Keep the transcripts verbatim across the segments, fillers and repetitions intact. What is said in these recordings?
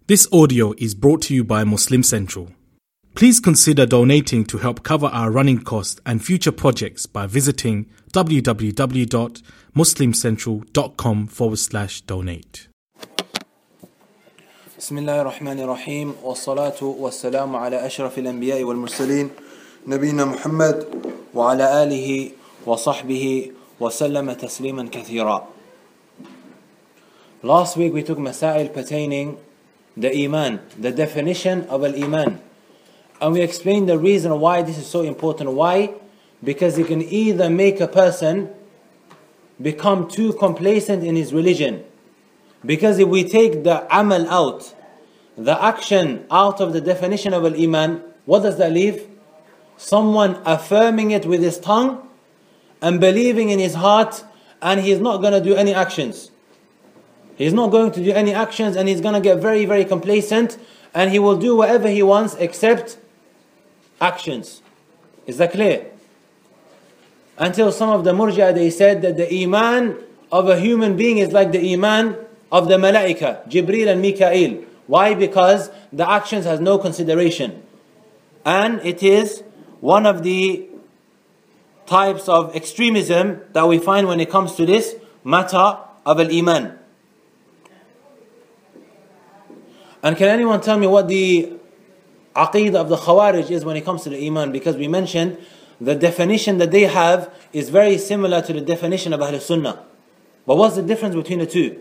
This audio is brought to you by Muslim Central. Please consider donating to help cover our running costs and future projects by visiting www.muslimcentral.com forward slash donate. بسم الله الرحمن الرحيم والصلاة والسلام على أشرف الأنبياء والمرسلين نبينا محمد وعلى آله وصحبه وسلم تسليما كثيرا. Last week we took masail pertaining the iman, the definition of al-iman, and we explained the reason why this is so important. Why? Because it can either make a person become too complacent in his religion. Because if we take the amal out, the action out of the definition of al-iman, what does that leave? Someone affirming it with his tongue and believing in his heart, and he's not going to do any actions. He's not going to do any actions, and he's going to get very, very complacent, and he will do whatever he wants except actions. Is that clear? Until some of the murji'ah, they said that the iman of a human being is like the iman of the malaika, Jibreel and Mikael. Why? Because the actions has no consideration. And it is one of the types of extremism that we find when it comes to this matter of al-iman. And can anyone tell me what the aqeedah of the Khawarij is when it comes to the iman? Because we mentioned the definition that they have is very similar to the definition of Ahl Sunnah. But what's the difference between the two?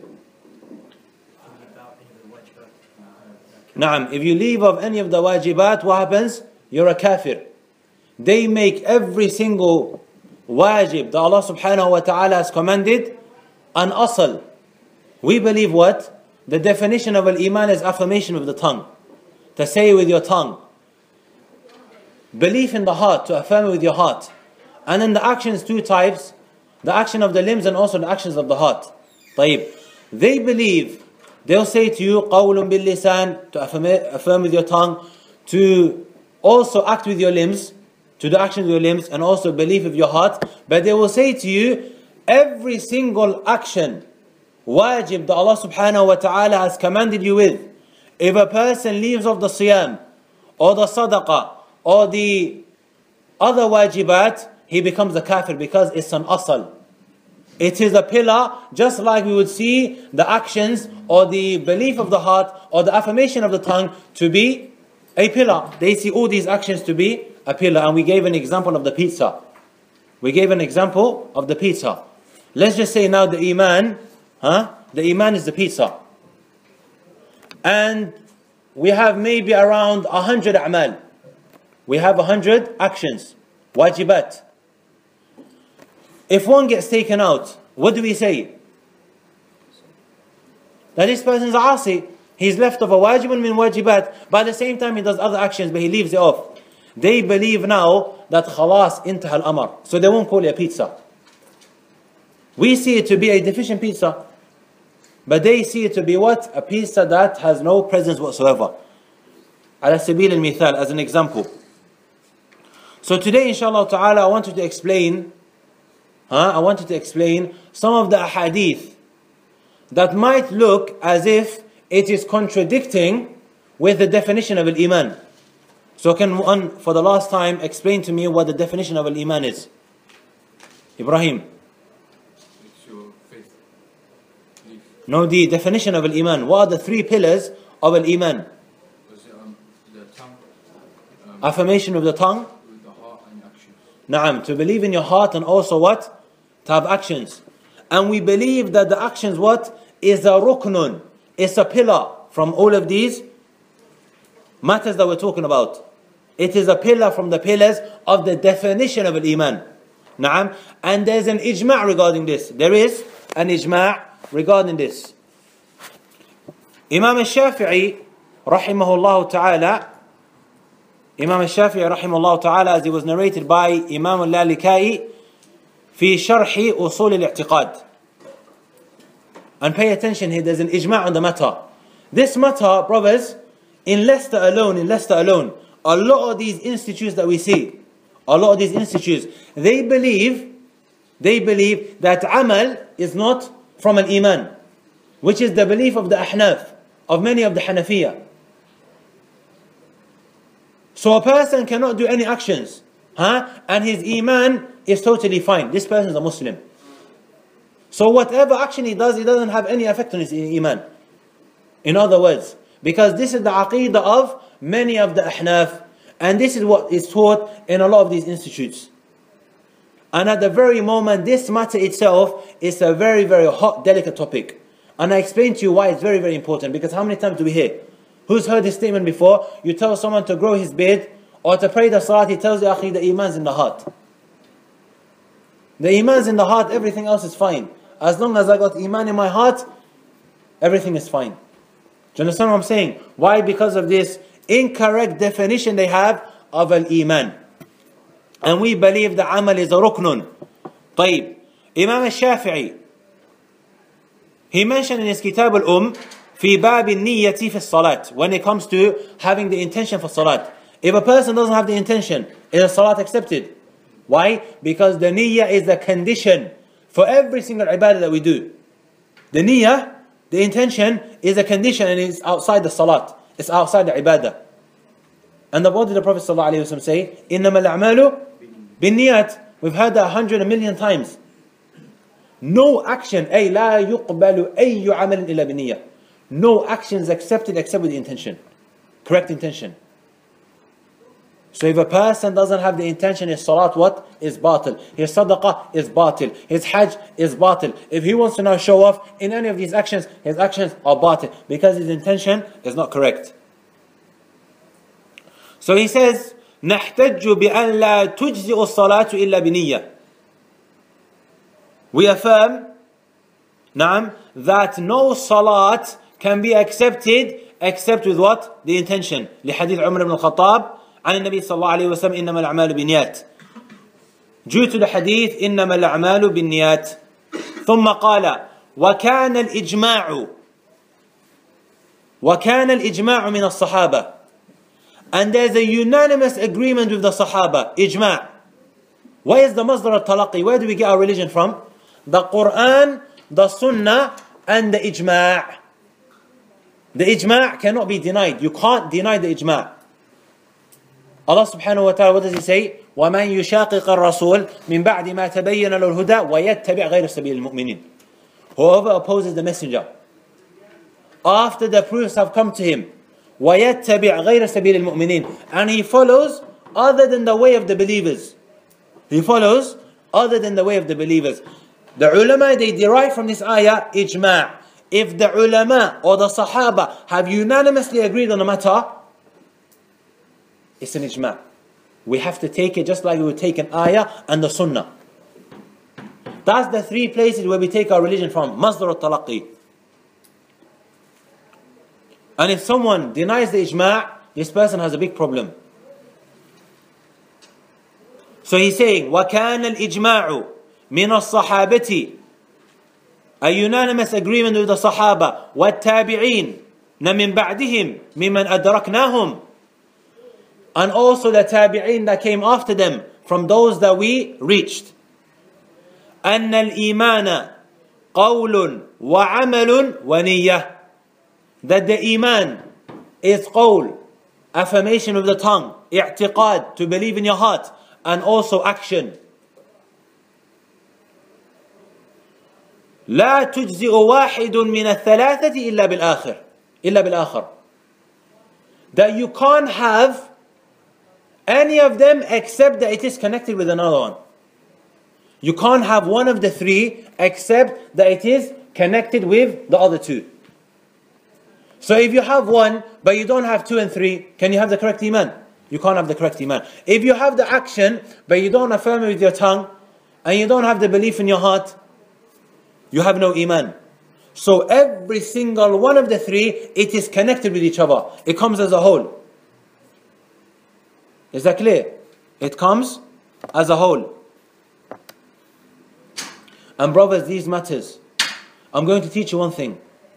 Naam, if you leave of any of the wajibat, what happens? You're a kafir. They make every single wajib that Allah subhanahu wa ta'ala has commanded an asal. We believe what? The definition of al-iman is affirmation with the tongue. To say with your tongue. Belief in the heart, to affirm it with your heart. And then the actions, two types. The action of the limbs and also the actions of the heart. طيب. They believe, they'll say to you, قَوْلٌ بِاللِّسَانِ, to affirm, affirm with your tongue. To also act with your limbs. To the actions of your limbs and also belief with your heart. But they will say to you, every single action, wajib that Allah subhanahu wa ta'ala has commanded you with, if a person leaves off the siyam or the sadaqah or the other wajibat, he becomes a kafir because it's an asal. It is a pillar, just like we would see the actions or the belief of the heart or the affirmation of the tongue to be a pillar. They see all these actions to be a pillar. And we gave an example of the pizza. We gave an example of the pizza. Let's just say now the iman, huh? The iman is the pizza. And we have maybe around a hundred a'mal. We have a hundred actions, wajibat. If one gets taken out, what do we say? That this person is asi. He's left of a wajibun min wajibat. But at the same time he does other actions, but he leaves it off. They believe now that khalas intaha al-amr. So they won't call it a pizza. We see it to be a deficient pizza. But they see it to be what? A pizza that has no presence whatsoever. Ala sabil al-mithal, as an example. So today, inshallah ta'ala, I wanted to explain, huh? I wanted to explain some of the ahadith that might look as if it is contradicting with the definition of al-iman. So can one, for the last time, explain to me what the definition of al-iman is? Ibrahim. No, the definition of al-iman. What are the three pillars of al-iman? Was it um, the tongue? Um, Affirmation of the tongue. With the heart and actions. Naam, to believe in your heart and also what? To have actions. And we believe that the actions what? Is a ruknun. It's a pillar from all of these matters that we're talking about. It is a pillar from the pillars of the definition of al-iman. Naam. And there's an ijma' regarding this. There is an ijma' regarding this. Imam al-Shafi'i rahimahullah ta'ala, Imam al-Shafi'i rahimahullah ta'ala, as it was narrated by Imam al-Lalikai fi sharhi usul al-i'tiqad. And pay attention here, there's an ijma' on the matter. This matter, brothers, in Leicester alone, in Leicester alone, a lot of these institutes that we see, a lot of these institutes, they believe, they believe that amal is not from an iman, which is the belief of the ahnaf. of many of the Hanafiya. So a person cannot do any actions, huh? And his iman is totally fine. This person is a Muslim. So whatever action he does, it doesn't have any effect on his iman. In other words, because this is the aqidah of many of the Ahnaf, and this is what is taught in a lot of these institutes. And at the very moment, this matter itself is a very, very hot, delicate topic. And I explain to you why it's very, very important. Because how many times do we hear? Who's heard this statement before? You tell someone to grow his beard or to pray the salat, he tells you, akhi, the iman's in the heart. The iman's in the heart, everything else is fine. As long as I got iman in my heart, everything is fine. Do you understand what I'm saying? Why? Because of this incorrect definition they have of al-iman. And we believe the amal is a ruknun. طيب. Imam al-Shafi'i, he mentioned in his Kitab al-Um, في باب النية في الصلاة, when it comes to having the intention for salat. If a person doesn't have the intention, is a salat accepted? Why? Because the niyyah is the condition for every single ibadah that we do. The niyyah, the intention, is a condition and it's outside the salat. It's outside the ibadah. And what did the Prophet ﷺ say? إِنَّمَا الْأَعْمَالُ بِالنِّيَّاتِ. We've heard that a hundred, a million times. No action, أي لا يقبل أي عمل إلا بنية. No action is accepted except with the intention. Correct intention. So if a person doesn't have the intention, his salat what? Is batil. His sadaqah is batil. His hajj is batil. If he wants to now show off in any of these actions, his actions are batil. Because his intention is not correct. So he says, نحتج بأن لا تجزئ الصلاة إلا بنية. We affirm, نعم, that no salat can be accepted except with what? The intention. لحديث عمر بن الخطاب عن النبي صلى الله عليه وسلم إنما الأعمال بالنيات. Due to the hadith إنما الأعمال بالنيات. ثم قال وكان الإجماع وكان الإجماع من الصحابة. And there's a unanimous agreement with the Sahaba. Ijma'. Where is the masdar al-talaqi? Where do we get our religion from? The Quran, the Sunnah, and the Ijma'. The Ijma' cannot be denied. You can't deny the Ijma'. Allah subhanahu wa ta'ala, what does he say? وَمَنْ يُشَاقِقَ الرَّسُولِ مِنْ بَعْدِ مَا تَبَيَّنَ لَهُ الْهُدَى وَيَتَّبِعْ غَيْرَ سَبِيلِ الْمُؤْمِنِينَ. Whoever opposes the messenger after the proofs have come to him, وَيَتَّبِعْ غَيْرَ سَبِيلِ الْمُؤْمِنِينَ, and he follows other than the way of the believers. He follows other than the way of the believers. The ulama, they derive from this ayah ijma'. If the ulama or the sahaba have unanimously agreed on a matter, it's an ijma'. We have to take it just like we would take an ayah and the sunnah. That's the three places where we take our religion from. Masdar al-talaqi. And if someone denies the ijma', this person has a big problem. So he's saying, وَكَانَ الْإِجْمَاعُ مِنَ الصَّحَابَةِ, a unanimous agreement with the Sahaba, وَالتَّابِعِينَ مِنْ بَعْدِهِمْ مِمَّنْ أَدْرَكْنَاهُمْ, and also the tabi'in that came after them, from those that we reached. أَنَّ الْإِيمَانَ قَوْلٌ وَعَمَلٌ وَنِيَّةٌ, that the iman is qawl, affirmation of the tongue, i'tiqad, to believe in your heart, and also action. لا تجزئ واحد من الثلاثة إلا بالآخر إلا بالآخر, that you can't have any of them except that it is connected with another one. You can't have one of the three except that it is connected with the other two. So if you have one but you don't have two and three, can you have the correct iman? You can't have the correct iman. If you have the action but you don't affirm it with your tongue and you don't have the belief in your heart, you have no iman. So every single one of the three, it is connected with each other. It comes as a whole. Is that clear? It comes as a whole. And brothers, these matters, I'm going to teach you one thing.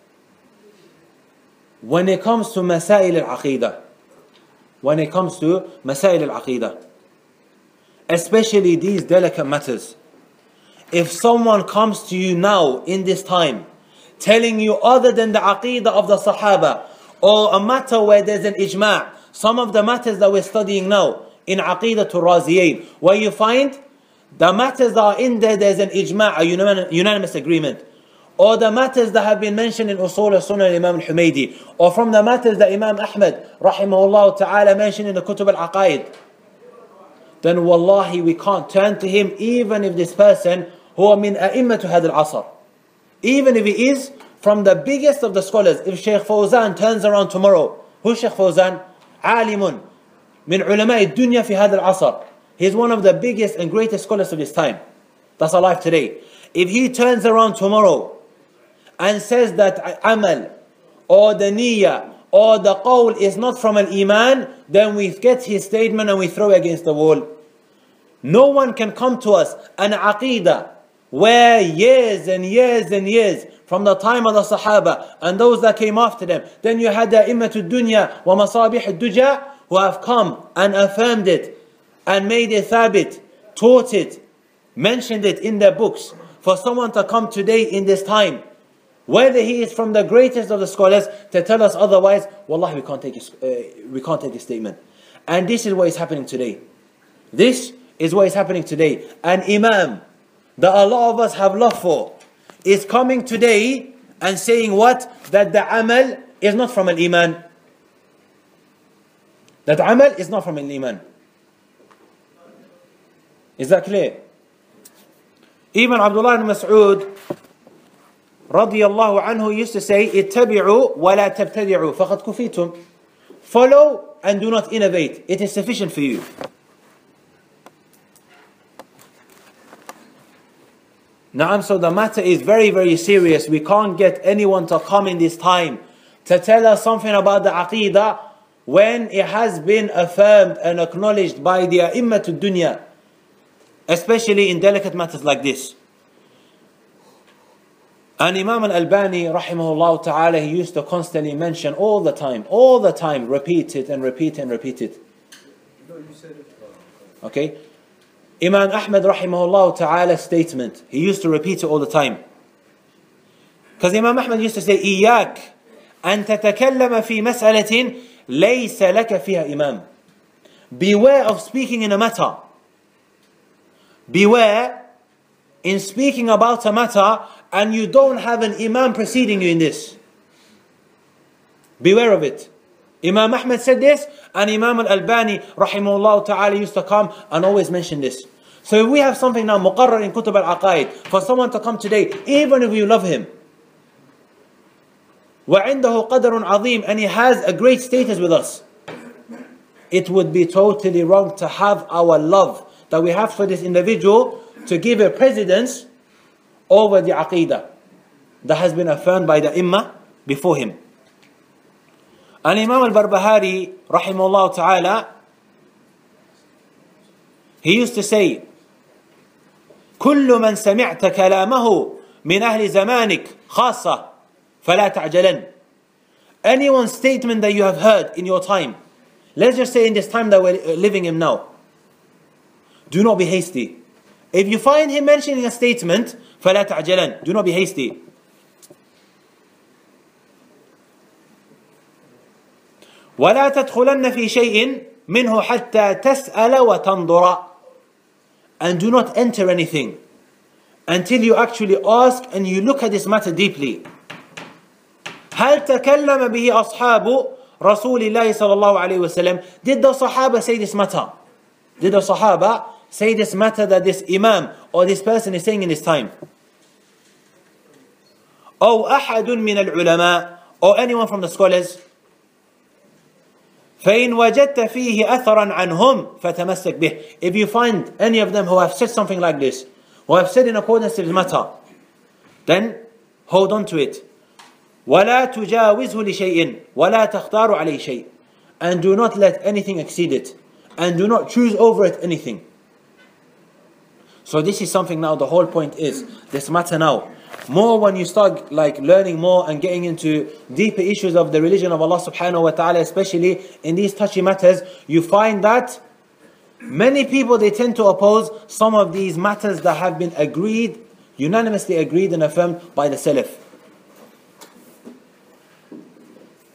When it comes to masail al-aqidah, when it comes to masail al-aqidah, especially these delicate matters, if someone comes to you now in this time telling you other than the aqidah of the Sahaba, or a matter where there's an ijma', some of the matters that we're studying now in Aqidah to Raziyayn, where you find the matters that are in there, there's an ijma', a unanimous agreement. Or the matters that have been mentioned in Usul al-Sunnah Imam al-Humaydi, or from the matters that Imam Ahmad rahimahullah ta'ala mentioned in the Kutub al-Aqaid, then wallahi we can't turn to him even if this person huwa min a'immatu hadha al-asr. Even if he is from the biggest of the scholars. If Shaykh Fawzan turns around tomorrow, who's Shaykh Fawzan? Alimun min ulama'i dunya fi hadha al-asr. He's one of the biggest and greatest scholars of his time that's alive today. If he turns around tomorrow and says that amal or the niyyah or the qawl is not from an iman, then we get his statement and we throw it against the wall. No one can come to us an aqidah where years and years and years from the time of the Sahaba and those that came after them, then you had the immatul dunya wa masabih ad-duja who have come and affirmed it and made it thabit, taught it, mentioned it in their books. For someone to come today in this time, whether he is from the greatest of the scholars, to tell us otherwise, wallahi we can't take his, uh, we can't take his statement. And this is what is happening today. This is what is happening today. An imam that a lot of us have love for is coming today and saying what? That the amal is not from an iman. That amal is not from an iman. Is that clear? Even Abdullah ibn Mas'ud radiyallahu anhu used to say, ittabi'u wa la tabtadi'u faqad kufitum. Follow and do not innovate. It is sufficient for you. Naam, so the matter is very, very serious. We can't get anyone to come in this time to tell us something about the aqidah when it has been affirmed and acknowledged by the a'immatud dunya, especially in delicate matters like this. And Imam al-Albani rahimahullah ta'ala, he used to constantly mention all the time, all the time, repeat it and repeat it and repeat it. Okay? Imam Ahmad rahimahullah ta'ala's statement, he used to repeat it all the time. Because Imam Ahmad used to say, إِيَّاكَ أَن تَتَكَلَّمَ فِي مَسْأَلَةٍ لَيْسَ لَكَ فِيهَا إِمَامٍ. Beware of speaking in a matter. Beware in speaking about a matter and you don't have an imam preceding you in this. Beware of it. Imam Ahmad said this, and Imam al-Albani rahimahullah ta'ala used to come and always mention this. So if we have something now muqarrar in Kutub al-Aqaid, for someone to come today, even if you love him, وَعِنْدَهُ قَدَرٌ عَظِيمٌ, and he has a great status with us, it would be totally wrong to have our love that we have for this individual to give a precedence over the aqidah that has been affirmed by the imma before him. And Imam al-Barbahari rahimahullah ta'ala, he used to say, كل من سمعت كلامه من أهل زمانك خاصة فلا تعجلن. Anyone's statement that you have heard in your time, let's just say in this time that we're living in now, do not be hasty. If you find him mentioning a statement, فلا تعجلن, do not be hasty. ولا تدخلن في شيء منه حتى تسأل وتنظر. And do not enter anything until you actually ask and you look at this matter deeply. هل تكلم به أصحاب رسول الله صلى الله عليه وسلم? Did the Sahaba say this matter? Did the Sahaba say this matter that this Imam or this person is saying in this time? أو أحد من العلماء, or anyone from the scholars? فإن وجدت فيه أثرا عنهم فتمسك به. If you find any of them who have said something like this, who have said in accordance to this matter, then hold on to it. ولا تجاوزه لشيء ولا تختار عليه شيء. And do not let anything exceed it, and do not choose over it anything. So this is something now, the whole point is, this matter now, more when you start like learning more and getting into deeper issues of the religion of Allah subhanahu wa ta'ala, especially in these touchy matters, you find that many people, they tend to oppose some of these matters that have been agreed, unanimously agreed and affirmed by the Salaf.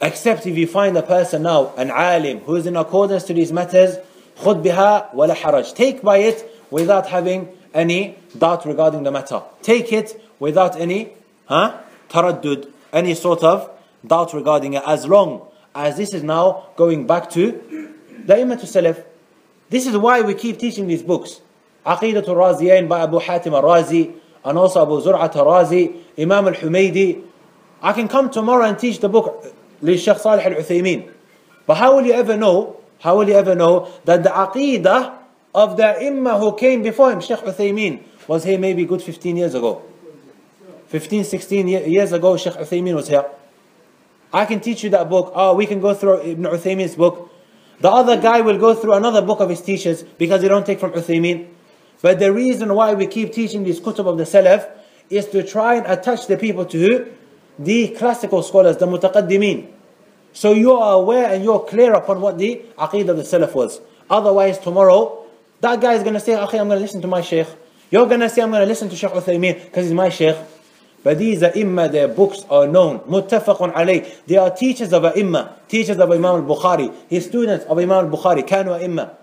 Except if you find a person now, an alim, who is in accordance to these matters, خُذْ بِهَا وَلَا حَرَجْ. Take by it without having any doubt regarding the matter. Take it without any huh, taraddud, any sort of doubt regarding it, as long as this is now going back to the Immatul Salaf. This is why we keep teaching these books. Aqidatul Raziyain by Abu Hatim al-Razi, and also Abu Zur'at al-Razi, Imam al-Humaydi. I can come tomorrow and teach the book Shaykh Salih al-Uthaymin. But how will you ever know, how will you ever know that the Aqidah of the Imam who came before him, Shaykh Uthaymin, was here maybe good fifteen years ago. fifteen, sixteen years ago, Shaykh Uthaymin was here. I can teach you that book. Oh, we can go through Ibn Uthaymin's book. The other guy will go through another book of his teachers because they don't take from Uthaymin. But the reason why we keep teaching these kutub of the Salaf is to try and attach the people to who? The classical scholars, the mutaqaddimin. So you are aware and you're clear upon what the aqeedah of the Salaf was. Otherwise tomorrow, that guy is going to say, Akhi, I'm going to listen to my Shaykh. You're going to say, I'm going to listen to Shaykh Uthaymin because he's my Shaykh. But these ai-imma, their books are known. Muttafaqun alayh. They are teachers of ai-imma, teachers of Imam al-Bukhari. His students of Imam al-Bukhari, kanu ai-imma.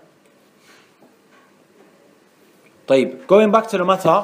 طيب, going back to the matter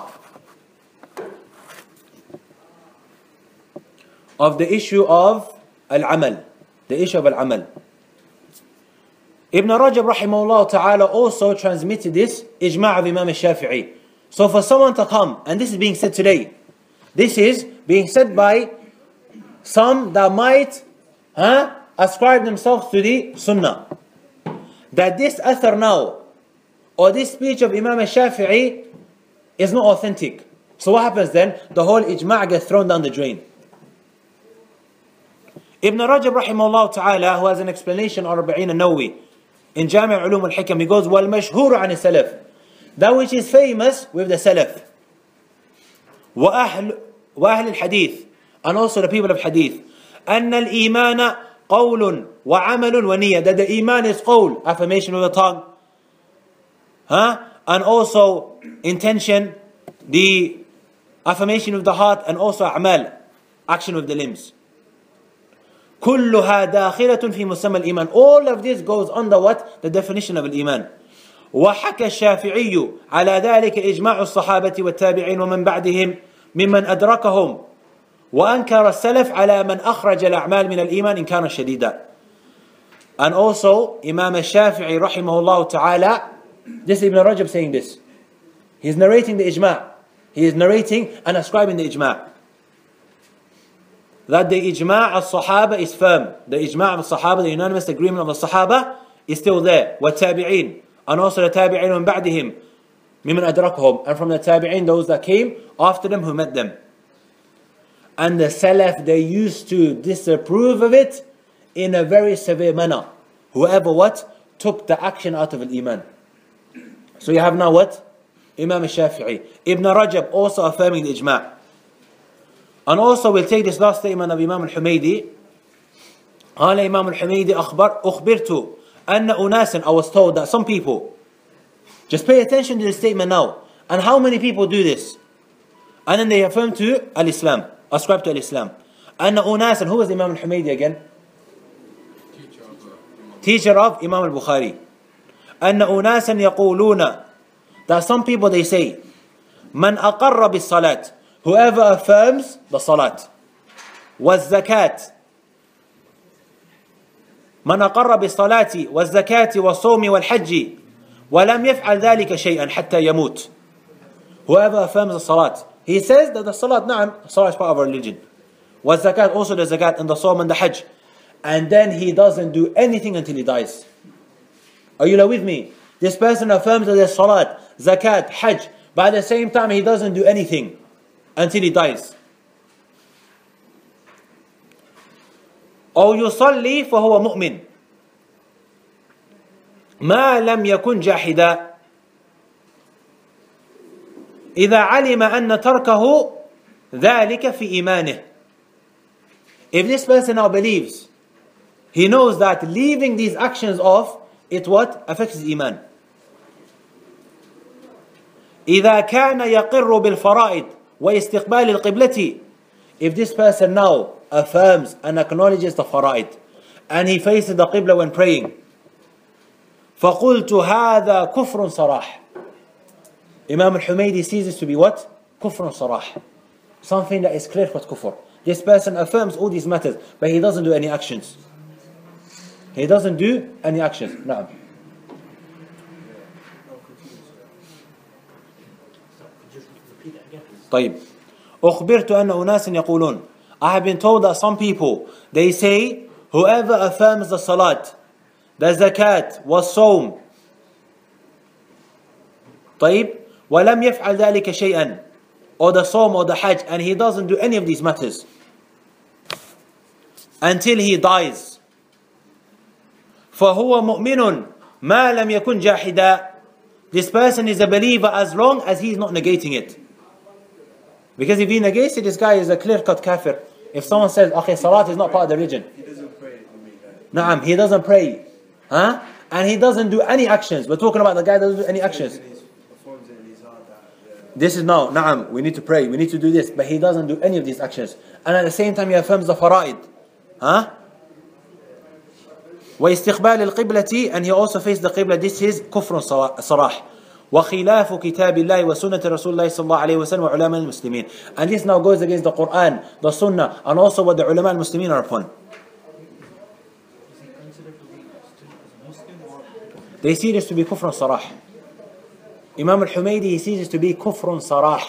of the issue of al-amal, the issue of al-amal. Ibn Rajab rahimahullah ta'ala also transmitted this ijma' of Imam al-Shafi'i. So for someone to come, and this is being said today, this is being said by some that might huh, ascribe themselves to the Sunnah, that this athar now, or this speech of Imam al-Shafi'i is not authentic. So what happens then? The whole ijma' gets thrown down the drain. Ibn Rajab rahimahullah ta'ala, who has an explanation on Arba'in al-Nawawi in Jami' Ulum al-Hikam, he goes, وَالْمَشْهُورُ عَنِ السَّلَفِ, that which is famous with the Salaf. وأهل وأهل الحديث, and also the people of Hadith, أن الإيمان قول وعمل ونية, that the iman is qawl, affirmation with the tongue, huh? And also intention, the affirmation of the heart, and also a'mal, action with the limbs. كلها داخلة في مسمى الإيمان. All of this goes under what? The definition of الإيمان. وحكى الشافعي على ذلك إجماع الصحابة والتابعين ومن بعدهم ممن أدركهم وأنكر السلف على من أخرج الأعمال من الإيمان إن كان شديدا. And also Imam al-Shafi'i rahimahullah ta'ala, this is Ibn Rajab saying this. He is narrating the ijma'. He is narrating and ascribing the ijma'. That the ijma' al-Sahaba is firm. The ijma' al-Sahaba, the unanimous agreement of the Sahaba is still there. وَالتَّابِعِينَ, and also the tabi'in ومن بعدهم ممن أدركهم, and from the tabi'in, those that came after them who met them. And the Salaf, they used to disapprove of it in a very severe manner. Whoever what? Took the action out of al-Iman. So you have now what? Imam al-Shafi'i. Ibn Rajab also affirming the ijma'. And also we'll take this last statement of Imam al-Humaydi. قال Imam al-Humaydi أخبر أخبرت أن أناسا, I was told that some people, just pay attention to the statement now. And how many people do this? And then they affirm to al-Islam, ascribe to al-Islam. أن أناسا, who was Imam al-Humaydi again? Teacher of, uh, Teacher of Imam al-Bukhari. أن أناسا يقولون, that some people they say, من أقر بالصلاة, whoever affirms the salat, والزكاة, من أقر بالصلاة والزكاة والصوم والحج ولم يفعل ذلك شيئا حتى يموت. Whoever affirms the salat, he says that the salat, na'am, the salat is part of our religion. والزكاة, also the zakat, and the sawm and the hajj. And then he doesn't do anything until he dies. Are you with me? This person affirms that there's salat, zakat, hajj, but at the same time he doesn't do anything until he dies. أو يصلي فهو مؤمن ما لم يكن جاحدا إذا علم أن تركه ذلك في إيمانه. If this person now believes, he knows that leaving these actions off, it what? Affects his iman. إذا كان يقر بالفرائض واستقبال القبلة. If this person now affirms and acknowledges the fara'id, and he faces the Qibla when praying. فَقُلْتُ هَذَا كُفْرٌ صَرَاحٌ. Imam al-Humaydi sees this to be what? كُفْرٌ صَرَاحٌ. Something that is clear cut kufr. This person affirms all these matters, but he doesn't do any actions. He doesn't do any actions. نعم. طيب. أخبرت أن أناس يقولون. I have been told that some people, they say, whoever affirms the salat, the zakat, والصوم, طيب, ولم يفعل ذلك شيئا, or the Sawm or the Hajj, and he doesn't do any of these matters until he dies, فهو مؤمن ما لم يكن جاحدا. This person is a believer as long as he is not negating it. Because if he negates it, this guy is a clear-cut kafir. If someone says, okay, salat is not part of the religion, He doesn't pray for me, guys. Naam, he doesn't pray, huh? And he doesn't do any actions. We're talking about the guy that doesn't do any actions. Performs it in his heart that, yeah. This is now, naam, we need to pray, we need to do this, but he doesn't do any of these actions. And at the same time he affirms the fara'id. Huh? وَإِسْتِقْبَالِ الْقِبْلَةِ, and he also faced the qibla. This is كفر صراح. وَخِلَافُ كِتَابِ اللَّهِ وَسُنَّةِ رَسُولِ اللَّهِ صلى الله عليه وسلم وعلماء المسلمين. And this now goes against the Quran, the Sunnah, and also what the ulama al-Muslimin are upon. They see this to be كفر صراح. Imam al-Humaydi, he sees this to be كفر صراح.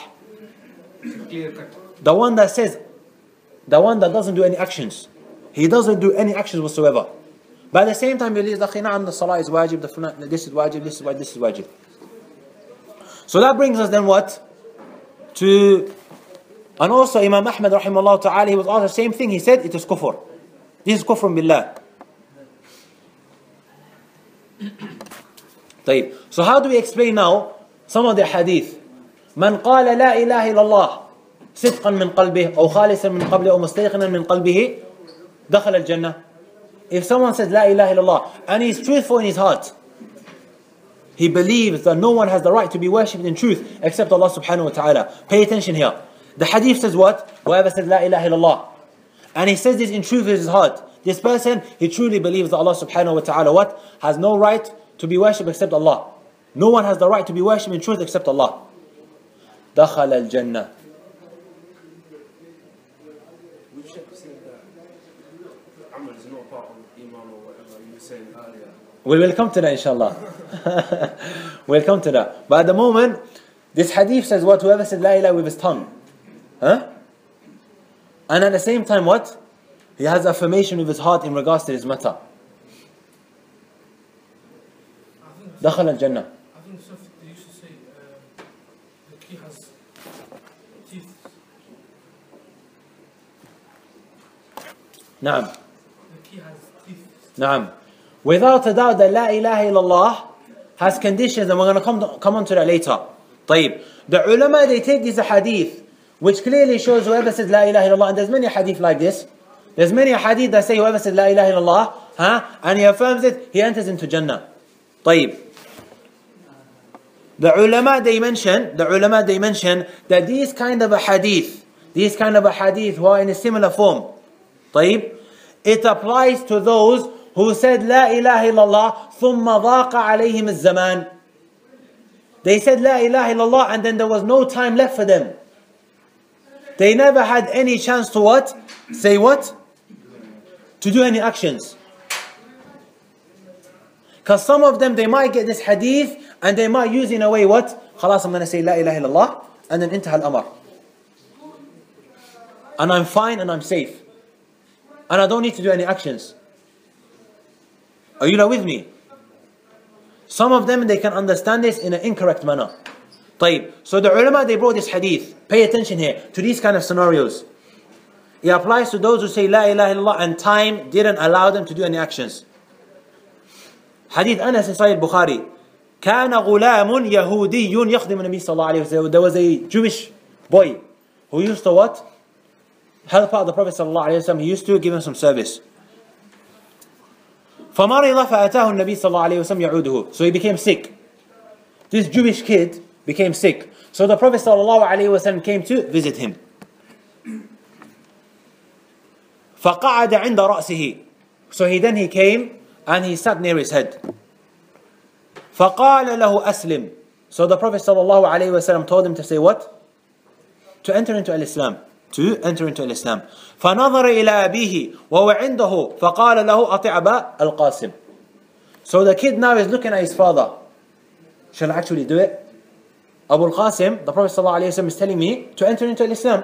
The one that says, the one that doesn't do any actions. He doesn't do any actions whatsoever. But at the same time, he believes that the salah is wajib, the this is wajib, this is wajib, this is wajib. So that brings us then what? To, and also Imam Ahmad rahimahullah ta'ala, he was asked the same thing. He said, it is kufr. This is kufr billah. طيب. So how do we explain now some of the hadith? من قال لا إله إلا الله صدقا من قلبه أو خالصا من قلبه أو مستيقنا من قلبه دخل الجنة. If someone says لا إله إلا الله and he is truthful in his heart, he believes that no one has the right to be worshipped in truth except Allah subhanahu wa ta'ala. Pay attention here. The hadith says what? Whoever says لا إله إلا الله, and he says this in truth in his heart, this person, he truly believes that Allah subhanahu wa ta'ala what? Has no right to be worshipped except Allah. No one has the right to be worshipped in truth except Allah. دخل الجنة. We should say that Amal is not part of Iman or whatever you were saying earlier. We will come to that inshallah. We'll come to that. But at the moment, this hadith says what? Whoever said La ilaha with his tongue. Huh? And at the same time what? He has affirmation with his heart in regards to this matter. دخل الجنة. I think so they used to say uh, the key has teeth. نعم. The key has teeth. نعم. Without a doubt that La ilaha illallah has conditions, and we're going to come, to, come on to that later. طيب. The ulama, they take this hadith which clearly shows whoever says La ilaha illallah, and there's many hadith like this. There's many hadith that say whoever says La ilaha illallah, huh, and he affirms it, he enters into Jannah. طيب. The ulama, they mention, the ulama, they mention that these kind of a hadith, these kind of a hadith who are in a similar form, طيب, it applies to those who said La ilaha illallah ثم ضاق عليهم الزمان. They said La ilaha illallah and then there was no time left for them. They never had any chance to what? Say what? To do any actions. Because some of them, they might get this hadith and they might use in a way what? خلاص, I'm going to say La ilaha illallah and then انتهى الأمر. And I'm fine and I'm safe. And I don't need to do any actions. Are you not with me? Some of them, they can understand this in an incorrect manner. طيب. So the ulama, they brought this hadith. Pay attention here to these kind of scenarios. It applies to those who say La ilaha illallah and time didn't allow them to do any actions. Hadith Anas in Sahih Bukhari. كان غلام يهودي يخدم النبي صلى الله عليه وسلم. There was a Jewish boy who used to what? Help out the Prophet صلى الله عليه وسلم. He used to give him some service. فمرض فأتاه النبي صلى الله عليه وسلم يعوده. So he became sick. This Jewish kid became sick. So the Prophet صلى الله عليه وسلم came to visit him. فقعد عند رأسه. So he then he came and he sat near his head. فَقَالَ لَهُ أَسْلِمْ. So the Prophet sallallahu alaihi wasallam told him to say what? To enter into Islam. To enter into Islam. فَنَظَرَ إِلَى أَبِيهِ وَهُوَ عِنْدَهُ فَقَالَ لَهُ أَطِعْ أَبَا الْقَاسِمِ. So the kid now is looking at his father. Shall I actually do it? Abu al-Qasim, the Prophet sallallahu alaihi wasallam is telling me to enter into Islam.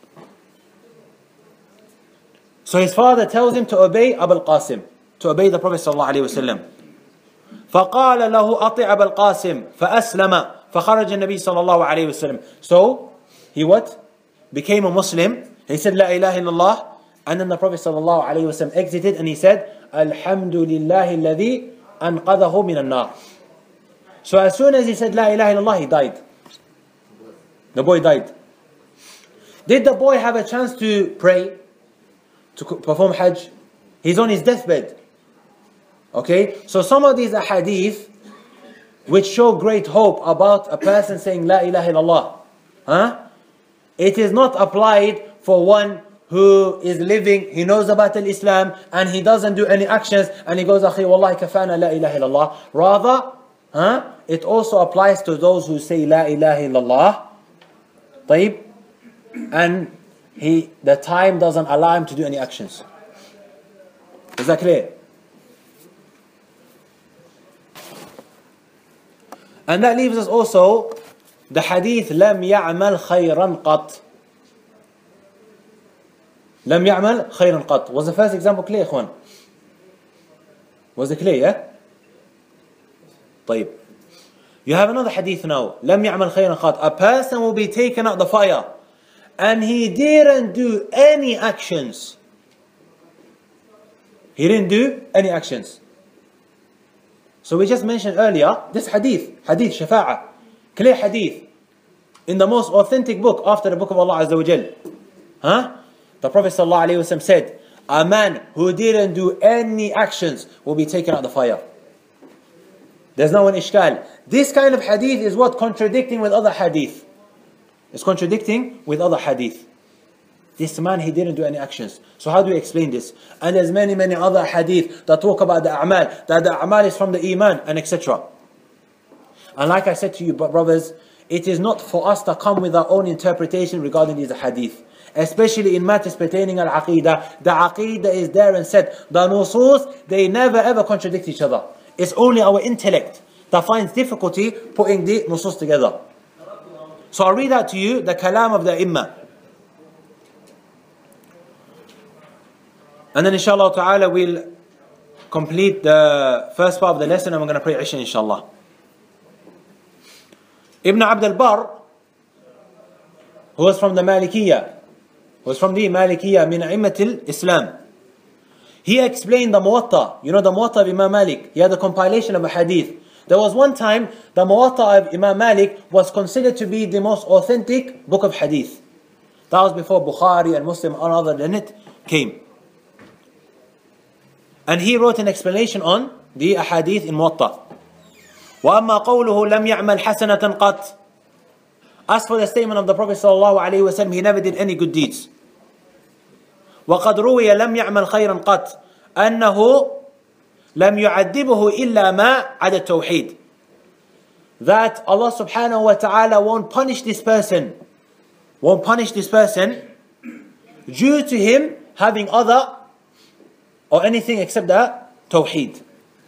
So his father tells him to obey Abu al-Qasim, to obey the Prophet sallallahu alaihi wasallam. فقال له أطع أبا القاسم فأسلم فخرج النبي صلى الله عليه وسلم. So he what? Became a Muslim. He said La ilaha illallah, and then the Prophet صلى الله عليه وسلم exited and he said الحمد لله الذي أنقذه من النار. So as soon as he said La ilaha illallah, he died. The boy died. Did the boy have a chance to pray, to perform Hajj? He's on his deathbed. Okay, so some of these ahadith which show great hope about a person saying La ilaha illallah, huh? It is not applied for one who is living, he knows about Islam and he doesn't do any actions and he goes, Akhi wallahi kafana la ilaha illallah. Rather, huh? It also applies to those who say La ilaha illallah, طيب, and he the time doesn't allow him to do any actions. Is that clear? And that leaves us also the hadith لم يعمل خيرا قط. لم يعمل خيرا قط. Was the first example clear, إخوان? Was it clear, yeah? طيب. You have another hadith now. لم يعمل خيرا قط. A person will be taken out the fire and he didn't do any actions. He didn't do any actions. So we just mentioned earlier this hadith, hadith shafa'a, clear hadith, in the most authentic book after the book of Allah Azza wa Jal. Huh? The Prophet sallallahu alaihi wasallam said, a man who didn't do any actions will be taken out of the fire. There's no one ishkal. This kind of hadith is what? Contradicting with other hadith. It's contradicting with other hadith. This man, he didn't do any actions. So how do we explain this? And there's many, many other hadith that talk about the a'mal, that the a'mal is from the iman, and et cetera. And like I said to you, brothers, it is not for us to come with our own interpretation regarding these hadith. Especially in matters pertaining al-aqidah. The aqidah is there and said. The nusus, they never ever contradict each other. It's only our intellect that finds difficulty putting the nusus together. So I'll read out to you the kalam of the imam. And then inshallah ta'ala we'll complete the first part of the lesson and we're going to pray Isha inshallah. Ibn Abd al-Barr, who was from the Malikiyya, who was from the Malikiyya min a'immat al-Islam, he explained the Muwatta. You know the Muwatta of Imam Malik. He had a compilation of a hadith. There was one time the Muwatta of Imam Malik was considered to be the most authentic book of hadith. That was before Bukhari and Muslim and other than it came. And he wrote an explanation on the ahadith in Muwatta. وَأَمَّا قَوْلُهُ لَمْ يَعْمَلْ حَسَنَةً قَطْ. As for the statement of the Prophet sallallahu alaihi wasallam, he never did any good deeds. وَقَدْ رُوِيَ لَمْ يَعْمَلْ خَيْرًا قَطْ أَنَّهُ لَمْ يُعَذِّبُهُ إِلَّا مَا عَدَى التَّوْحِيدِ. That Allah subhanahu wa ta'ala won't punish this person, won't punish this person due to him having other or anything except that tawheed.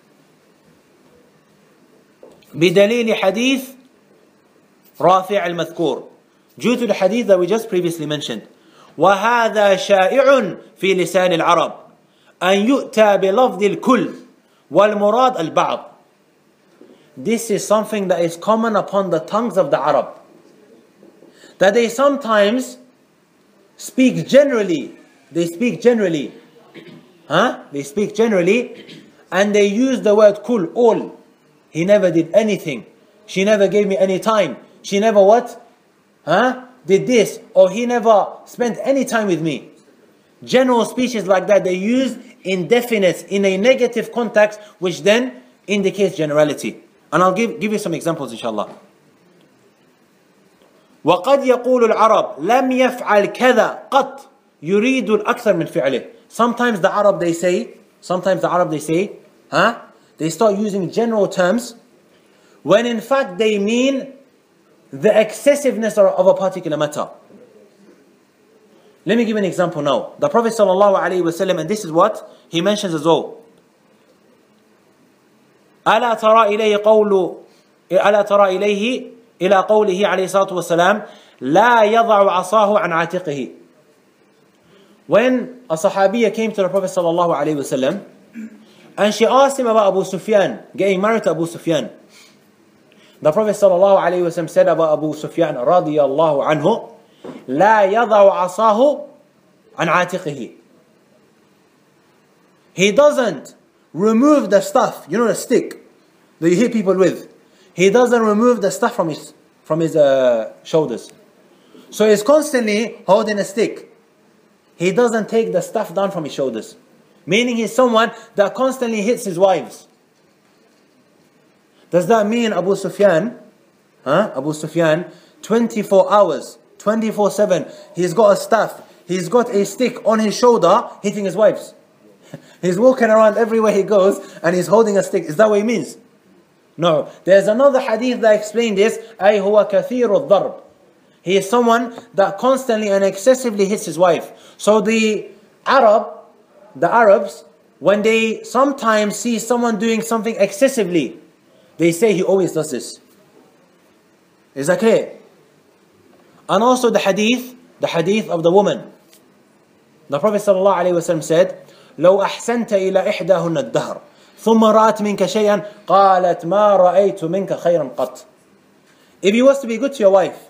بدليل حديث رافع المذكور, due to the hadith that we just previously mentioned. وهذا شائع في لسان العرب أن يؤتى بلفظ الكل والمراد البعض. This is something that is common upon the tongues of the Arab, that they sometimes speak generally, they speak generally, huh? They speak generally, and they use the word kul, all. He never did anything. She never gave me any time. She never what? Huh? Did this. Or he never spent any time with me. General speeches like that, they use indefinites in a negative context, which then indicates generality. And I'll give, give you some examples inshallah. وَقَدْ يَقُولُ الْعَرَبِ لَمْ يَفْعَلْ كَذَا قَطْ يُرِيدُ الْأَكْثَرْ مِنْ فِعْلِهِ. Sometimes the Arab, they say, sometimes the Arab they say, huh? They start using general terms when in fact they mean the excessiveness of a particular matter. Let me give an example now. The Prophet sallallahu alaihi wasallam, and this is what he mentions as well. ألا ترى إليه قول ألا ترى إليه إلى قوله عليه الصلاة والسلام لا يضع عصاه عن عاتقه. When a Sahabiya came to the Prophet sallallahu alaihi wasallam and she asked him about Abu Sufyan, getting married to Abu Sufyan, the Prophet sallallahu alaihi wasallam said about Abu Sufyan radiyallahu anhu, لا يضع عصاه عن عاتقه. He doesn't remove the stuff, you know the stick that you hit people with. He doesn't remove the stuff from his from his uh, shoulders. So he's constantly holding a stick. He doesn't take the stuff down from his shoulders. Meaning he's someone that constantly hits his wives. Does that mean Abu Sufyan, huh? Abu Sufyan, twenty-four hours, twenty-four seven, he's got a staff, he's got a stick on his shoulder hitting his wives? He's walking around everywhere he goes and he's holding a stick. Is that what he means? No. There's another hadith that explains this. أي هو كثير الضرب. He is someone that constantly and excessively hits his wife. So the Arab, the Arabs, when they sometimes see someone doing something excessively, they say he always does this. Is that clear? And also the hadith, the hadith of the woman. The Prophet ﷺ said, لو أحسنت إلى إحداهن الدهر ثم رأت منك شيئا قالت ما رأيت منك خيرا قط. If you was to be good to your wife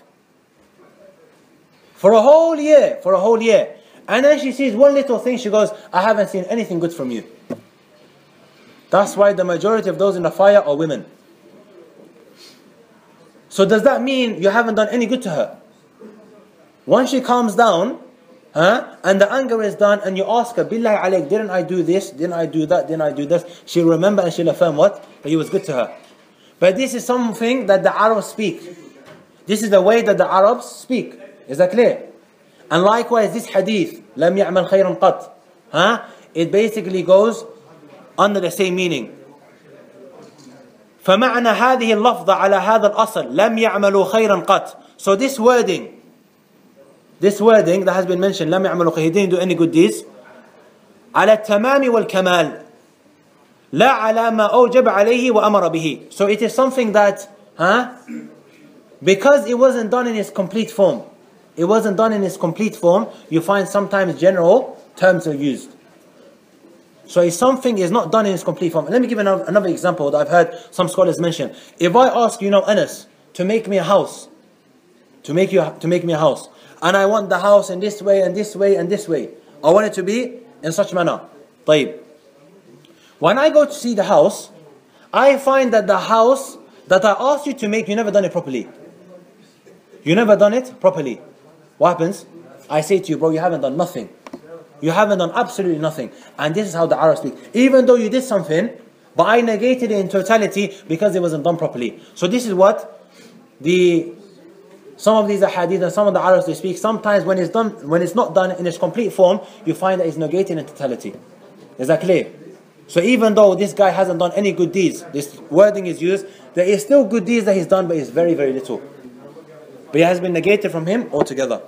for a whole year, for a whole year, and then she sees one little thing, she goes, I haven't seen anything good from you. That's why the majority of those in the fire are women. So does that mean you haven't done any good to her? Once she calms down, huh, and the anger is done, and you ask her, Billahi alayk, didn't I do this? Didn't I do that? Didn't I do this? She'll remember and she'll affirm what? That he was good to her. But this is something that the Arabs speak. This is the way that the Arabs speak. Is that clear? And likewise this hadith, لم يعمل خيرا قط, huh? It basically goes under the same meaning. فمعنى هذه اللفظة على هذا الأصل لم يعملوا خيرا قط. So this wording, this wording that has been mentioned, لم يعملوا خيرا, he didn't do any good deeds, على التمام والكمال لا على ما أوجب عليه وأمر به. So it is something that, huh? Because it wasn't done in its complete form. It wasn't done in its complete form. You find sometimes general terms are used. So if something is not done in its complete form. Let me give another, another example that I've heard some scholars mention. If I ask you now, Anas, to make me a house, to make you to make me a house, and I want the house in this way and this way and this way, I want it to be in such manner. طيب. When I go to see the house, I find that the house that I asked you to make, you never done it properly. You never done it properly. What happens? I say to you, bro, you haven't done nothing. You haven't done absolutely nothing. And this is how the Arabs speak. Even though you did something, but I negated it in totality because it wasn't done properly. So this is what the some of these ahadith and some of the Arabs they speak. Sometimes when it's done, when it's not done in its complete form, you find that it's negated in totality. Is that clear? So even though this guy hasn't done any good deeds, this wording is used, there is still good deeds that he's done, but it's very, very little. But it has been negated from him altogether.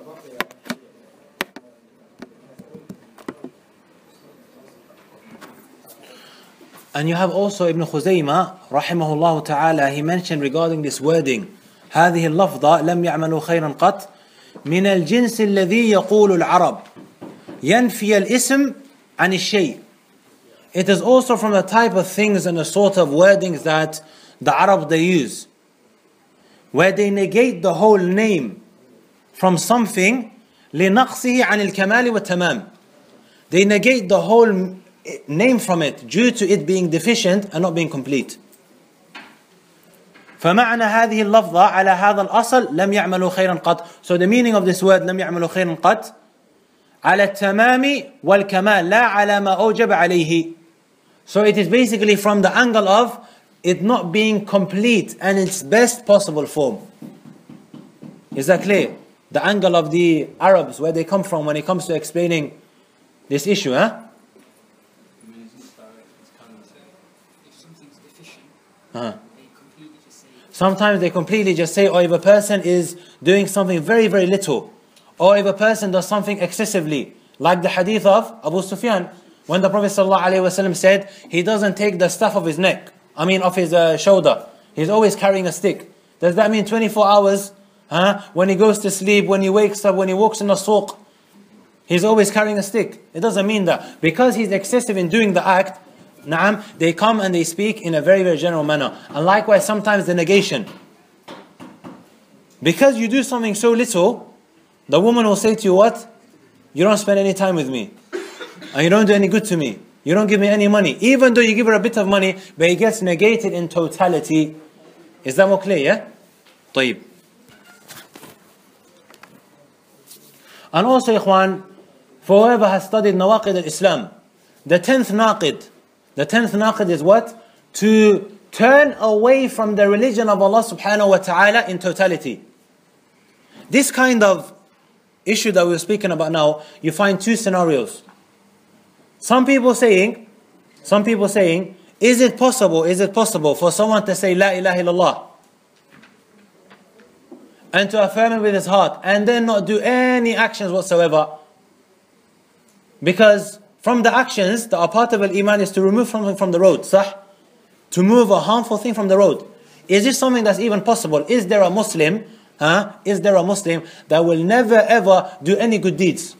And you have also Ibn Khuzaymah, rahimahullah ta'ala, he mentioned regarding this wording, هذه اللفظة لم يعملوا خيرا قط من الجنس الذي يقول العرب ينفي الاسم عن الشيء. It is also from the type of things and the sort of wordings that the Arab they use, where they negate the whole name from something لنقصه عن الكمال والتمام. They negate the whole name from it due to it being deficient and not being complete. فمعنى هذه اللفظة على هذا الأصل لم يعملوا خيرا قط. So the meaning of this word لم يعملوا خيرا قط على التمام والكمال لا على ما أوجب عليه. So it is basically from the angle of it not being complete and its best possible form. Is that clear? The angle of the Arabs, where they come from when it comes to explaining this issue, huh? fishing, Uh-huh. they completely just say, Sometimes they completely just say, or if a person is doing something very, very little, or if a person does something excessively, like the hadith of Abu Sufyan, when the Prophet ﷺ said, he doesn't take the stuff of his neck, I mean of his uh, shoulder, he's always carrying a stick. Does that mean twenty-four hours? Huh? When he goes to sleep, when he wakes up, when he walks in the suq, he's always carrying a stick. It doesn't mean that. Because he's excessive in doing the act, na'am, they come and they speak in a very, very general manner. And likewise, sometimes the negation. Because you do something so little, the woman will say to you, what? You don't spend any time with me. And you don't do any good to me. You don't give me any money. Even though you give her a bit of money, but it gets negated in totality. Is that more clear, yeah? طيب. And also, ikhwan, for whoever has studied Nawaqid al-Islam, the tenth naqid, the tenth naqid is what? To turn away from the religion of Allah subhanahu wa ta'ala in totality. This kind of issue that we're speaking about now, you find two scenarios. Some people saying, some people saying, is it possible, is it possible for someone to say La ilaha illallah and to affirm it with his heart and then not do any actions whatsoever? Because from the actions that are part of al-Iman is to remove something from the road, sah? To move a harmful thing from the road. Is this something that's even possible? Is there a Muslim, huh? Is there a Muslim that will never ever do any good deeds?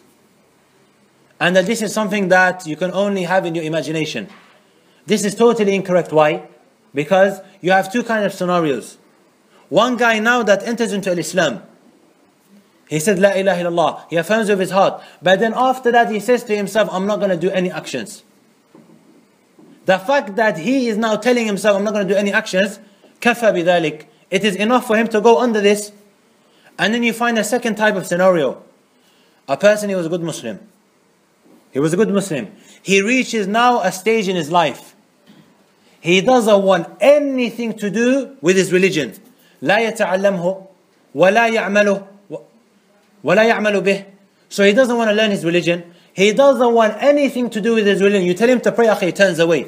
And that this is something that you can only have in your imagination. This is totally incorrect. Why? Because you have two kinds of scenarios. One guy now that enters into Islam, he said La ilaha illallah, he affirms with his heart, but then after that he says to himself, I'm not going to do any actions. The fact that he is now telling himself, I'm not going to do any actions, kafa bidhalik, it is enough for him to go under this. And then you find a second type of scenario. A person, he was a good Muslim. He was a good Muslim. He reaches now a stage in his life. He doesn't want anything to do with his religion. لا يتعلمه ولا يعمله ولا يعمل به. So he doesn't want to learn his religion. He doesn't want anything to do with his religion. You tell him to pray, akhi, he turns away.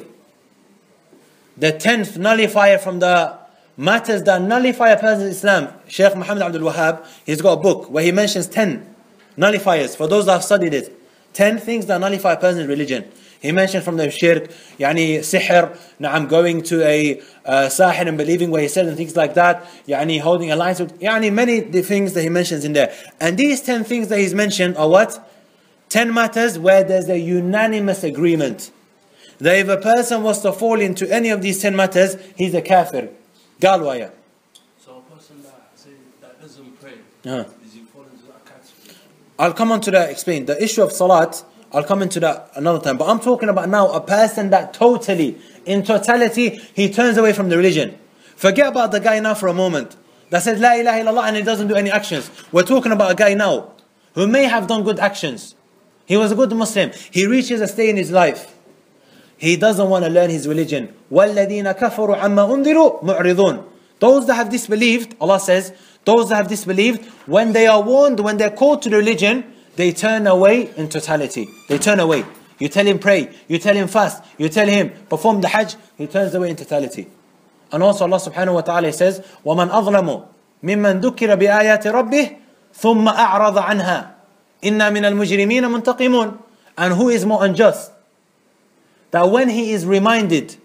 The tenth nullifier from the matters that nullify a person's Islam, Shaykh Muhammad Abdul Wahhab, he's got a book where he mentions ten nullifiers. For those that have studied it, ten things that nullify a person's religion. He mentioned from the shirk, yani sihr, na'am, going to a uh, sahir and believing what he said and things like that, yani holding alliance with, yani many the things that he mentions in there. And these ten things that he's mentioned are what? Ten matters where there's a unanimous agreement that if a person was to fall into any of these ten matters, he's a kafir. Galwaya. So a person that, say, that doesn't pray, Uh-huh. is he fall into that category? I'll come on to that, explain. The issue of salat, I'll come into that another time. But I'm talking about now a person that totally, in totality, he turns away from the religion. Forget about the guy now for a moment that says La ilaha illallah and he doesn't do any actions. We're talking about a guy now who may have done good actions. He was a good Muslim. He reaches a stage in his life. He doesn't want to learn his religion. وَالَّذِينَ كَفَرُوا عَمَّا أُنذِرُوا مُعْرِضُونَ. Those that have disbelieved, Allah says, those that have disbelieved, when they are warned, when they're called to the religion, they turn away in totality. They turn away. You tell him pray, you tell him fast, you tell him perform the Hajj, he turns away in totality. And also Allah subhanahu wa ta'ala says, وَمَنْ أَظْلَمُ مِمَّنْ ذُكِّرَ بِآيَاتِ رَبِّهِ ثُمَّ أَعْرَضَ عَنْهَا إِنَّا مِنَ الْمُجْرِمِينَ مُنْتَقِمُونَ. And who is more unjust? That when he is reminded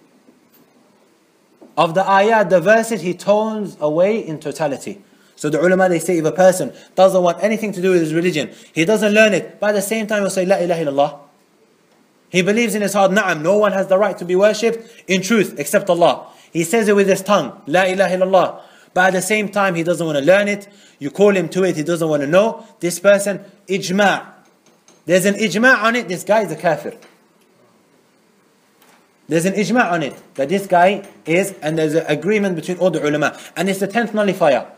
of the ayat, the verses, he turns away in totality. So the ulama, they say if a person doesn't want anything to do with his religion, he doesn't learn it, but at the same time he'll say La ilaha illallah. He believes in his heart, na'am, no one has the right to be worshipped in truth except Allah. He says it with his tongue, La ilaha illallah. But at the same time he doesn't want to learn it. You call him to it, he doesn't want to know. This person, ijma'. There's an ijma' on it, this guy is a kafir. There's an ijma' on it, that this guy is, and there's an agreement between all the ulama. And it's the tenth nullifier.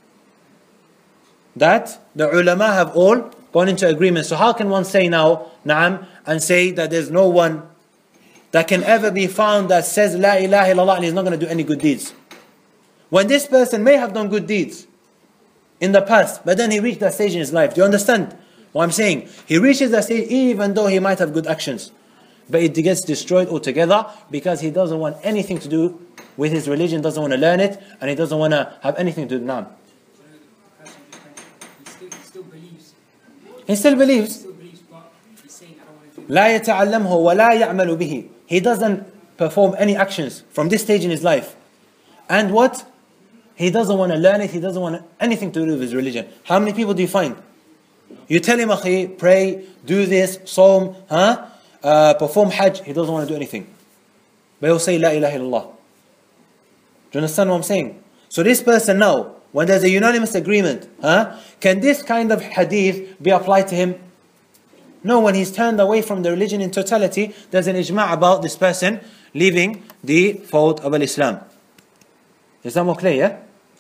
That the ulama have all gone into agreement. So how can one say now, na'am, and say that there's no one that can ever be found that says La ilaha illallah and he's not going to do any good deeds? When this person may have done good deeds in the past, but then he reached that stage in his life. Do you understand what I'm saying? He reaches that stage even though he might have good actions, but it gets destroyed altogether because he doesn't want anything to do with his religion, doesn't want to learn it, and he doesn't want to have anything to do now. He still, he still believes. He still believes. He still believes, but he's saying, I don't want to do لا يتعلمه ولا يعمل به. He doesn't perform any actions from this stage in his life. And what? He doesn't want to learn it. He doesn't want anything to do with his religion. How many people do you find? You tell him, akhi, pray, do this, psalm, huh? Uh, perform hajj. He doesn't want to do anything. But he'll say, La ilaha illallah. Do you understand what I'm saying? So this person now, when there's a unanimous agreement, huh? Can this kind of hadith be applied to him? No, when he's turned away from the religion in totality, there's an ijma' about this person leaving the fold of al-Islam. Is that more clear, yeah?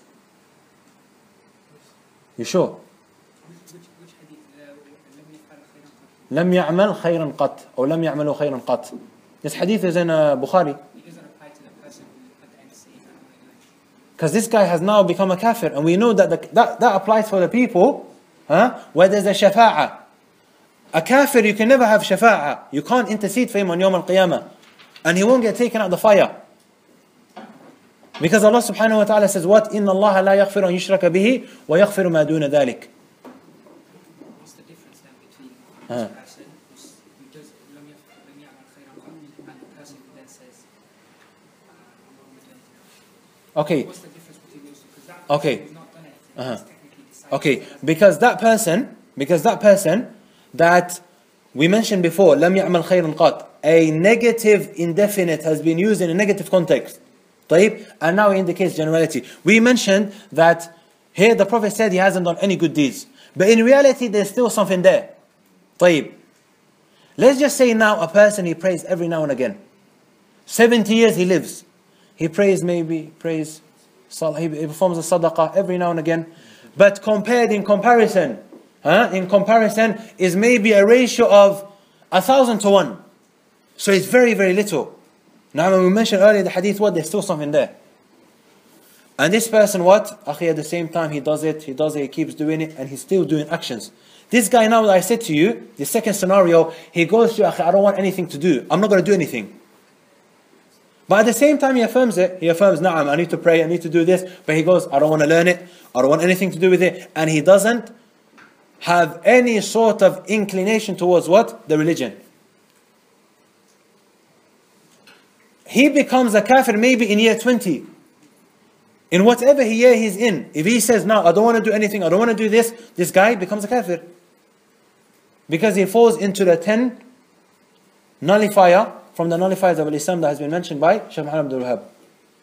You sure? Which, which hadith? لم يعمل خيرا قط أو لم يعمل خيرا قط. This hadith is in uh, Bukhari. It doesn't apply to the person who at the end saying, I don't want to like. Because this guy has now become a kafir. And we know that the, that, that applies for the people huh, where there's a shafa'ah. A kafir, you can never have shafa'ah. You can't intercede for him on Yawm al-Qiyamah. And he won't get taken out of the fire. Because Allah subhanahu wa ta'ala says, what? إِنَّ اللَّهَ لَا يَغْفِرُ أَن يُشْرَكَ بِهِ وَيَغْفِرُ مَا دُونَ ذَلِكَ. What's the difference then between Uh-huh. this person who does لم يعمل خيرا قط and the person who then says, uh, I'm not going to do it? Okay. What's the difference between those two? Because that Okay. person who's not done anything Uh-huh. is technically decided. Okay, because that person, because that person that we mentioned before, لم يعمل خيرا قط, a negative indefinite has been used in a negative context. طيب, and now it indicates generality. We mentioned that here the Prophet said he hasn't done any good deeds. But in reality, there's still something there. طيب. Let's just say now a person, he prays every now and again. seventy years he lives. He prays maybe, prays, he performs a sadaqah every now and again. But compared in comparison, huh, in comparison is maybe a ratio of a thousand to one. So it's very, very little. Now when we mentioned earlier the hadith, what? There's still something there. And this person, what? Akhi, at the same time he does it, he does it, he keeps doing it, and he's still doing actions. This guy now that I said to you, the second scenario, he goes to, Akhi, I don't want anything to do. I'm not going to do anything. But at the same time he affirms it. He affirms, na'am, I need to pray, I need to do this. But he goes, I don't want to learn it. I don't want anything to do with it. And he doesn't have any sort of inclination towards what? The religion. He becomes a kafir maybe in year twenty. In whatever year he's in. If he says, no, I don't want to do anything, I don't want to do this, this guy becomes a kafir. Because he falls into the ten nullifier from the nullifiers of Islam that has been mentioned by Shaykh Muhammad Abdul Wahab.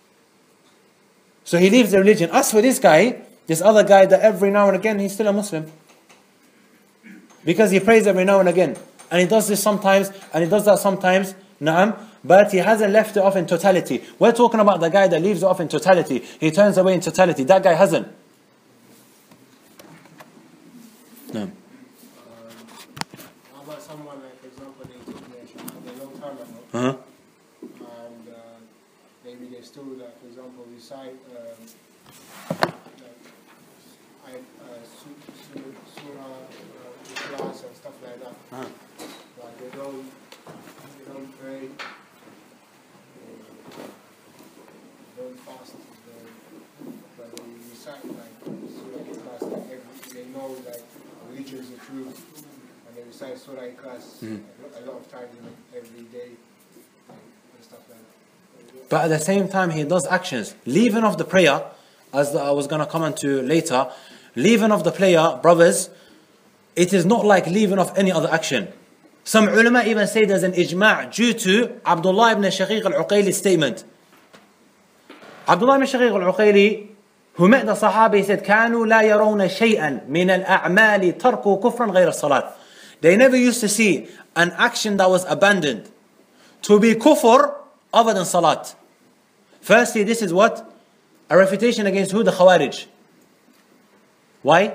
So he leaves the religion. As for this guy, this other guy that every now and again he's still a Muslim. Because he prays every now and again. And he does this sometimes, and he does that sometimes. Naam. But he hasn't left it off in totality. We're talking about the guy that leaves it off in totality. He turns away in totality. That guy hasn't. No. Um, how about someone like, for example, they took their shahada a long time ago, Uh-huh. and uh, maybe they still, like, for example, recite um, like, I, uh, su- su- surah, uh, class and stuff like that. Uh-huh. But they don't, they don't pray. Don't fast, but they recite like Surah Ikhlas, like every, they know like religion is the truth, and they recite Surah Ikhlas Mm. a lot of times every day, like, and stuff like that. But at the same time, he does actions. Leaving off the prayer, as I was going to comment to later, leaving off the prayer, brothers, it is not like leaving off any other action. Some ulama even say there's an ijma' due to Abdullah ibn Shaqiq al-Uqayli's statement. Abdullah ibn Shaqiq al-Uqayli, who met the Sahaba, he said, كانوا لا يرون شيئا من الأعمال تركوا كفرا غير الصلاة. They never used to see an action that was abandoned to be kufr other than salat. Firstly, this is what? A refutation against who? The Khawarij. Why?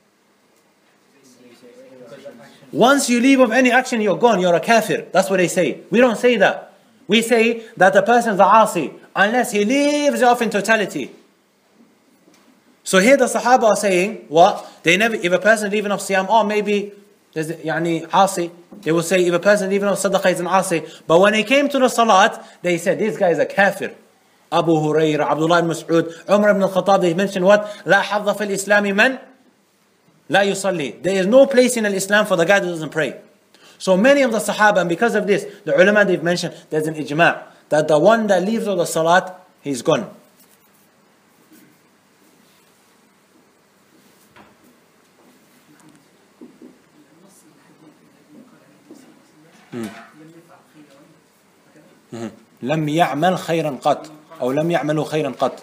Once you leave of any action, you're gone, you're a kafir. That's what they say. We don't say that. We say that the person's a asi unless he leaves it off in totality. So here the Sahaba are saying, what? They never, if a person leaving off siyam, oh maybe there's yani asi. They will say if a person leaving off sadaqah is an asi. But when he came to the salat, they said this guy is a kafir. Abu Hurairah, Abdullah ibn Mas'ud, Umar ibn al-Khattab, they mentioned what? لا حظ في الإسلام من لا يصلي. There is no place in Islam for the guy that doesn't pray. So many of the Sahaba, and because of this, the ulama they've mentioned, there's an ijma' that the one that leaves of the salat, he's gone. لم يعمل خيرا قط أو لم يعملوا خيرا قط.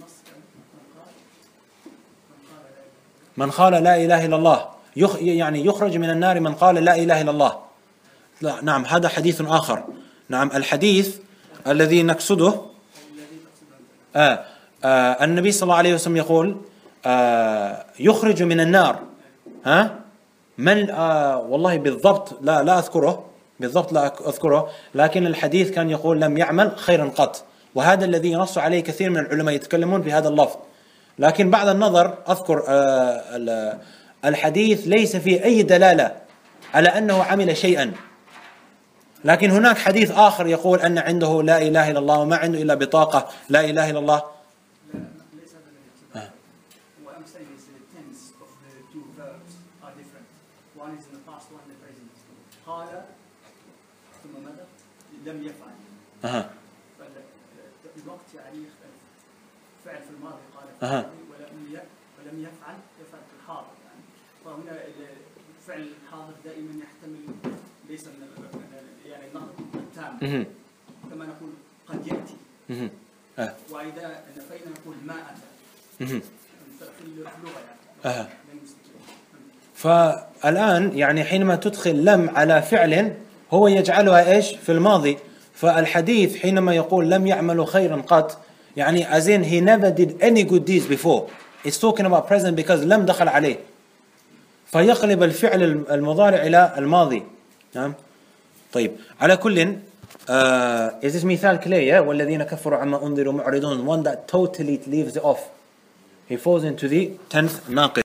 من قال لا إله إلا الله يخ يعني يخرج من النار من قال لا إله إلا الله. لا نعم هذا حديث آخر. نعم الحديث الذي نقصده آه آه النبي صلى الله عليه وسلم يقول آه يخرج من النار ها من آه والله بالضبط لا لا أذكره بالضبط لا أذكره، لكن الحديث كان يقول لم يعمل خيرا قط، وهذا الذي ينص عليه كثير من العلماء يتكلمون في هذا اللفظ. لكن بعد النظر أذكر آه الحديث ليس فيه أي دلالة على أنه عمل شيئا، لكن هناك حديث آخر يقول أن عنده لا إله إلا الله وما عنده إلا بطاقة لا إله إلا الله. لم يفعل. أها. الوقت يعني يختلف. فعل في الماضي قال أها. ولم ولم يفعل يفعل في الحاضر يعني. فهنا الفعل الحاضر دائما يحتمل ليس من يعني النهض التام. كما نقول قد يأتي. أه. وإذا نفينا نقول ما أتى. في اللغة يعني. أها. فالآن يعني حينما تدخل لم على فعل هو يجعلها إيش في الماضي، فالحديث حينما يقول لم يعملوا خيرا قط يعني as in he never did any good deeds before, it's talking about present because لم دخل عليه، فيقلب الفعل المضارع إلى الماضي. نعم طيب على كل uh, is this مثال clear yeah? والذين كفروا عما أنذروا معرضون, one that totally leaves it off, he falls into the tenth ناقص.